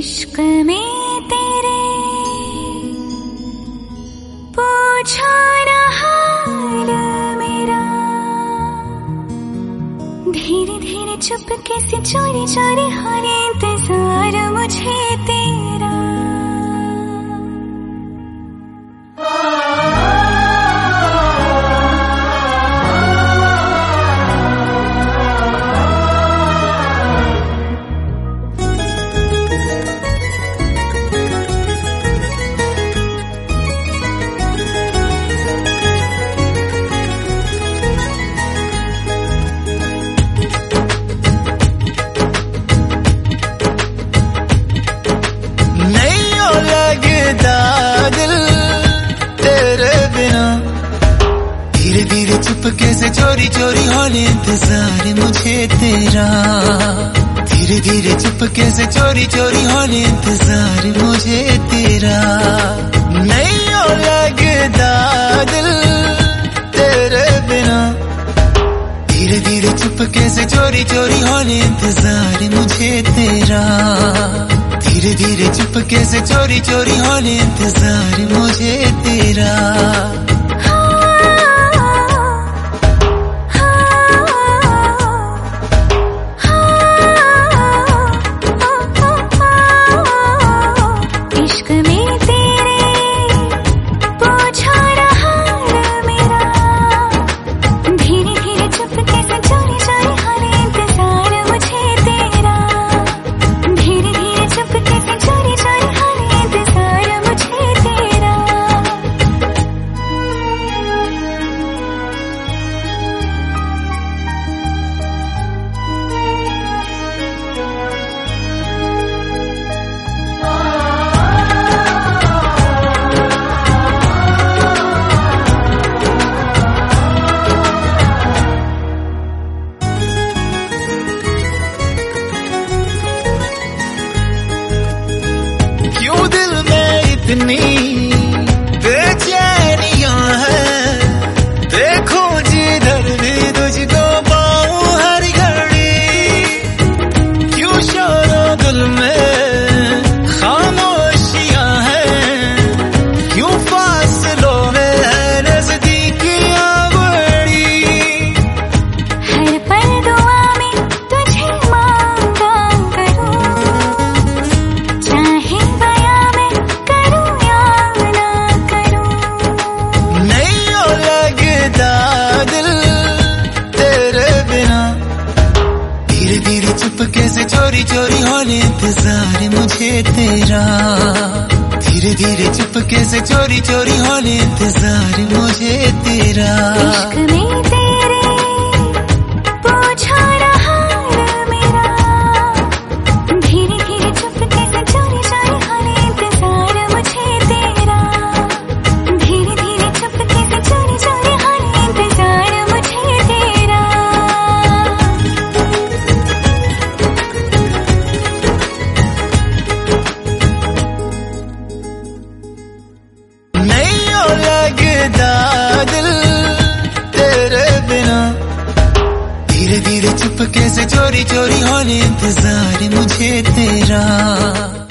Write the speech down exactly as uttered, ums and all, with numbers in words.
इश्क में तेरे पूछो ना हाल मेरा, धीरे धीरे चुपके से चोरी चोरी हाले इंतजार मुझे तेरा। धीरे धीरे चुपके से चोरी चोरी होने इंतजार मुझे तेरा, धीरे धीरे चुपके से चोरी चोरी होने इंतजार मुझे तेरा। नहीं हो लगता दिल तेरे बिना, धीरे धीरे चुपके से चोरी चोरी होने इंतजार मुझे तेरा, धीरे धीरे चुपके से चोरी चोरी होने इंतजार मुझे तेरा। इतनी बेचैनियां हैं, देखो जिधर भी तुझको पाऊं हर घड़ी, क्यों शोरों दिल में खामोशियां हैं, क्यों फासलों में है नजदीकियां बड़ी। हर पल दुआ में तुझे मांगा करूं, चाहे चुपके से चोरी चोरी होने इंतजार मुझे तेरा, धीरे धीरे चुपके से चोरी चोरी होने इंतजार मुझे तेरा। इश्क में तेरे पूछो ना हाल मेरा, धीरे धीरे चुपके से चोरी चोरी होने इंतजार मुझे तेरा, धीरे धीरे चुपके से चोरी चोरी होने इंतजार मुझे तेरा। दिल तेरे बिना, धीरे धीरे चुपके से चोरी चोरी होने इंतजार मुझे तेरा।